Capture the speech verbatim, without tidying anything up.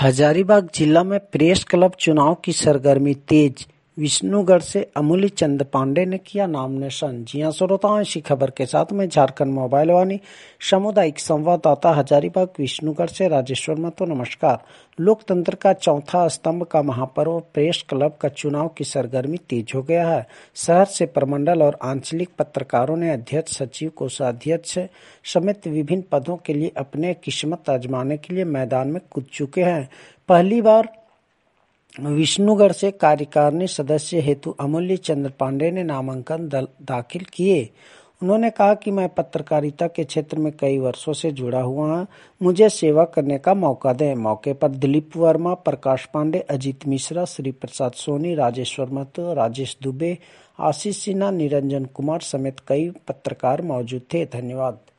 हजारीबाग जिला में press club चुनाव की सरगर्मी तेज। विष्णुगढ़ से अमूल्य चंद पांडे ने किया नामिनेशन। जी हां श्रोताओं, इसी खबर के साथ में झारखंड मोबाइल वाणी सामुदायिक संवाददाता हजारीबाग विष्णुगढ़ से राजेश्वर महतो। नमस्कार। लोकतंत्र का चौथा स्तंभ का महापर्व प्रेस क्लब का चुनाव की सरगर्मी तेज हो गया है। शहर से प्रमंडल और आंचलिक पत्रकारों ने अध्यक्ष, सचिव, कोषाध्यक्ष समेत विभिन्न पदों के लिए अपने किस्मत आजमाने के लिए मैदान में कूद चुके हैं। पहली बार विष्णुगढ़ से कार्यकारिणी सदस्य हेतु अमूल्य चंद पांडे ने नामांकन दाखिल किए। उन्होंने कहा कि मैं पत्रकारिता के क्षेत्र में कई वर्षों से जुड़ा हुआ हूं, मुझे सेवा करने का मौका दें। मौके पर दिलीप वर्मा, प्रकाश पांडे, अजीत मिश्रा, श्री प्रसाद सोनी, राजेश्वर महतो, राजेश दुबे, आशीष सिन्हा, निरंजन कुमार समेत कई पत्रकार मौजूद थे। धन्यवाद।